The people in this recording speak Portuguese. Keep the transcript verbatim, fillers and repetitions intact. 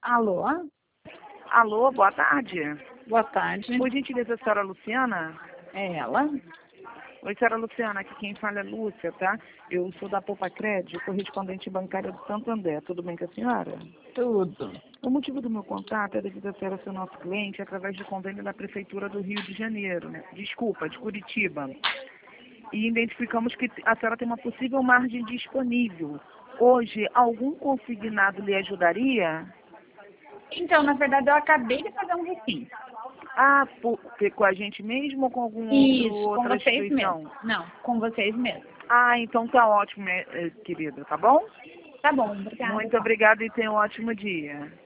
Alô? Alô, boa tarde. Boa tarde. Por gentileza, a senhora Luciana? É ela? Oi, senhora Luciana, aqui quem fala é Lúcia, tá? Eu sou da Poupa Crédito, correspondente bancária do Santander. Tudo bem com a senhora? Tudo. O motivo do meu contato é devido a senhora ser nosso cliente através do convênio da Prefeitura do Rio de Janeiro, né? Desculpa, de Curitiba. E identificamos que a senhora tem uma possível margem disponível. Hoje, algum consignado lhe ajudaria? Então, na verdade, eu acabei de fazer um refim. Ah, porque com a gente mesmo ou com algum Isso, outro, com outra vocês instituição? mesmos. Não, com vocês mesmos. Ah, então tá ótimo, eh, eh, querida, tá bom? Tá bom, obrigada. Muito obrigada e tenha um ótimo dia.